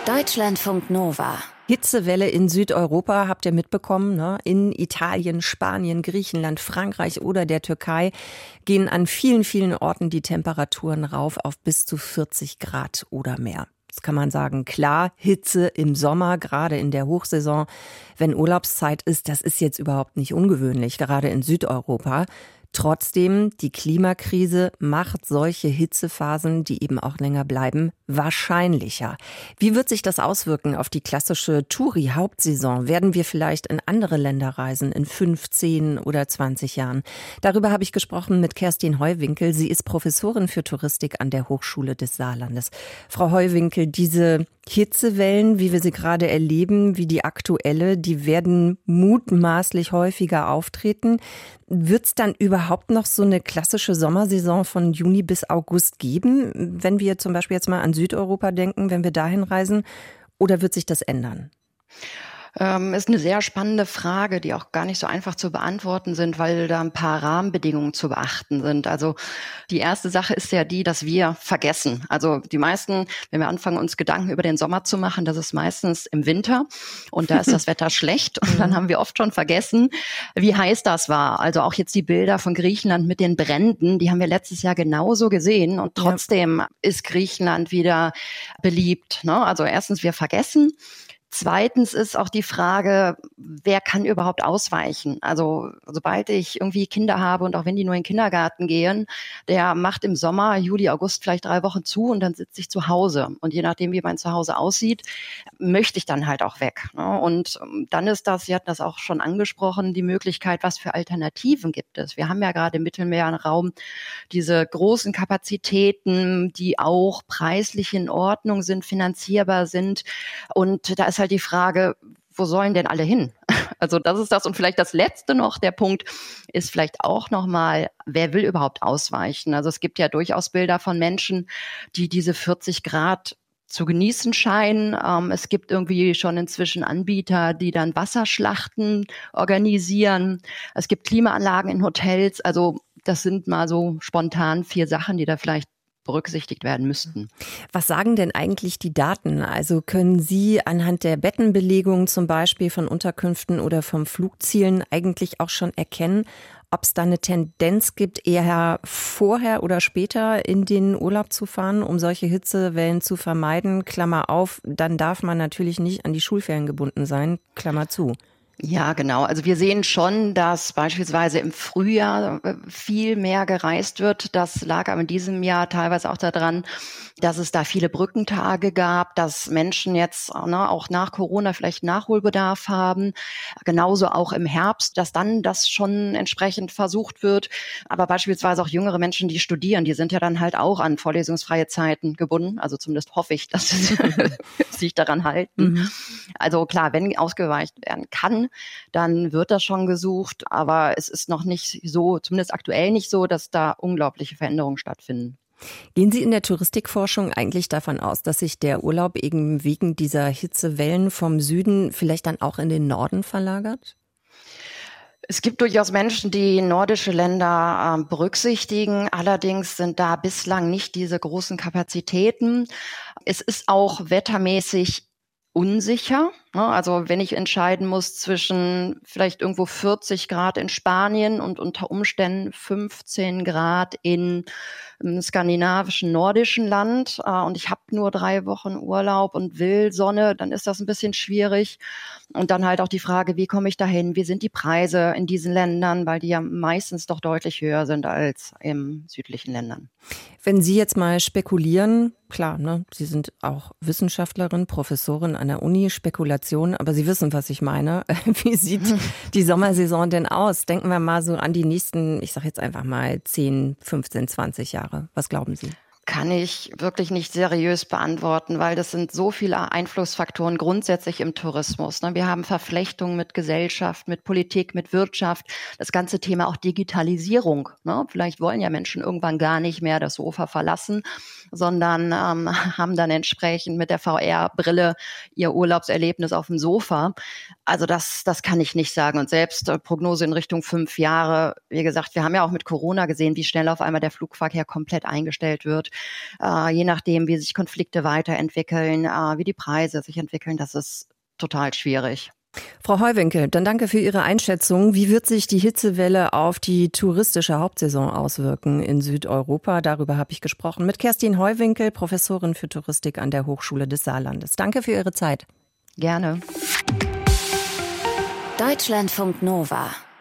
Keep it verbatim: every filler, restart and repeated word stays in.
Deutschlandfunk Nova. Hitzewelle in Südeuropa, habt ihr mitbekommen, ne? In Italien, Spanien, Griechenland, Frankreich oder der Türkei gehen an vielen, vielen Orten die Temperaturen rauf auf bis zu vierzig Grad oder mehr. Das kann man sagen, klar, Hitze im Sommer, gerade in der Hochsaison, wenn Urlaubszeit ist, das ist jetzt überhaupt nicht ungewöhnlich, gerade in Südeuropa. Trotzdem, die Klimakrise macht solche Hitzephasen, die eben auch länger bleiben, wahrscheinlicher. Wie wird sich das auswirken auf die klassische Touri-Hauptsaison? Werden wir vielleicht in andere Länder reisen in fünf, zehn oder zwanzig Jahren? Darüber habe ich gesprochen mit Kerstin Heuwinkel. Sie ist Professorin für Touristik an der Hochschule des Saarlandes. Frau Heuwinkel, diese Hitzewellen, wie wir sie gerade erleben, wie die aktuelle, die werden mutmaßlich häufiger auftreten. Wird es dann überhaupt noch so eine klassische Sommersaison von Juni bis August geben, wenn wir zum Beispiel jetzt mal an Südeuropa denken, wenn wir dahin reisen, oder wird sich das ändern? Ähm, ist eine sehr spannende Frage, die auch gar nicht so einfach zu beantworten sind, weil da ein paar Rahmenbedingungen zu beachten sind. Also die erste Sache ist ja die, dass wir vergessen. Also die meisten, wenn wir anfangen, uns Gedanken über den Sommer zu machen, das ist meistens im Winter und da ist das Wetter schlecht und dann haben wir oft schon vergessen, wie heiß das war. Also auch jetzt die Bilder von Griechenland mit den Bränden, die haben wir letztes Jahr genauso gesehen und trotzdem ja. ist Griechenland wieder beliebt, ne? Also erstens, wir vergessen. Zweitens ist auch die Frage, wer kann überhaupt ausweichen? Also sobald ich irgendwie Kinder habe und auch wenn die nur in den Kindergarten gehen, der macht im Sommer, Juli, August vielleicht drei Wochen zu und dann sitze ich zu Hause. Und je nachdem, wie mein Zuhause aussieht, möchte ich dann halt auch weg. Und dann ist das, Sie hatten das auch schon angesprochen, die Möglichkeit, was für Alternativen gibt es. Wir haben ja gerade im Mittelmeerraum diese großen Kapazitäten, die auch preislich in Ordnung sind, finanzierbar sind. Und da ist halt die Frage, wo sollen denn alle hin? Also das ist das. Und vielleicht das Letzte noch, der Punkt ist vielleicht auch nochmal, wer will überhaupt ausweichen? Also es gibt ja durchaus Bilder von Menschen, die diese vierzig Grad zu genießen scheinen. Ähm, es gibt irgendwie schon inzwischen Anbieter, die dann Wasserschlachten organisieren. Es gibt Klimaanlagen in Hotels. Also das sind mal so spontan vier Sachen, die da vielleicht berücksichtigt werden müssten. Was sagen denn eigentlich die Daten? Also können Sie anhand der Bettenbelegung zum Beispiel von Unterkünften oder vom Flugzielen eigentlich auch schon erkennen, ob es da eine Tendenz gibt, eher vorher oder später in den Urlaub zu fahren, um solche Hitzewellen zu vermeiden? Klammer auf, dann darf man natürlich nicht an die Schulferien gebunden sein, Klammer zu. Ja, genau. Also wir sehen schon, dass beispielsweise im Frühjahr viel mehr gereist wird. Das lag aber in diesem Jahr teilweise auch daran, dass es da viele Brückentage gab, dass Menschen jetzt ne, auch nach Corona vielleicht Nachholbedarf haben. Genauso auch im Herbst, dass dann das schon entsprechend versucht wird. Aber beispielsweise auch jüngere Menschen, die studieren, die sind ja dann halt auch an vorlesungsfreie Zeiten gebunden. Also zumindest hoffe ich, dass sie sich daran halten. Mhm. Also klar, wenn ausgeweicht werden kann, dann wird das schon gesucht. Aber es ist noch nicht so, zumindest aktuell nicht so, dass da unglaubliche Veränderungen stattfinden. Gehen Sie in der Touristikforschung eigentlich davon aus, dass sich der Urlaub eben wegen dieser Hitzewellen vom Süden vielleicht dann auch in den Norden verlagert? Es gibt durchaus Menschen, die nordische Länder äh, berücksichtigen. Allerdings sind da bislang nicht diese großen Kapazitäten. Es ist auch wettermäßig unsicher. Also wenn ich entscheiden muss zwischen vielleicht irgendwo vierzig Grad in Spanien und unter Umständen fünfzehn Grad in einem skandinavischen, nordischen Land und ich habe nur drei Wochen Urlaub und will Sonne, dann ist das ein bisschen schwierig. Und dann halt auch die Frage, wie komme ich dahin? Wie sind die Preise in diesen Ländern? Weil die ja meistens doch deutlich höher sind als in südlichen Ländern. Wenn Sie jetzt mal spekulieren, klar, ne, Sie sind auch Wissenschaftlerin, Professorin an der Uni, Spekulation, aber Sie wissen, was ich meine. Wie sieht die Sommersaison denn aus? Denken wir mal so an die nächsten, ich sage jetzt einfach mal zehn, fünfzehn, zwanzig Jahre. Was glauben Sie? Kann ich wirklich nicht seriös beantworten, weil das sind so viele Einflussfaktoren grundsätzlich im Tourismus. Wir haben Verflechtungen mit Gesellschaft, mit Politik, mit Wirtschaft, das ganze Thema auch Digitalisierung. Vielleicht wollen ja Menschen irgendwann gar nicht mehr das Sofa verlassen, sondern ähm, haben dann entsprechend mit der V R-Brille ihr Urlaubserlebnis auf dem Sofa. Also das, das kann ich nicht sagen. Und selbst äh, Prognose in Richtung fünf Jahre, wie gesagt, wir haben ja auch mit Corona gesehen, wie schnell auf einmal der Flugverkehr komplett eingestellt wird. äh, je nachdem, wie sich Konflikte weiterentwickeln, äh, wie die Preise sich entwickeln, das ist total schwierig. Frau Heuwinkel, dann danke für Ihre Einschätzung. Wie wird sich die Hitzewelle auf die touristische Hauptsaison auswirken in Südeuropa? Darüber habe ich gesprochen mit Kerstin Heuwinkel, Professorin für Touristik an der Hochschule des Saarlandes. Danke für Ihre Zeit. Gerne. Deutschlandfunk Nova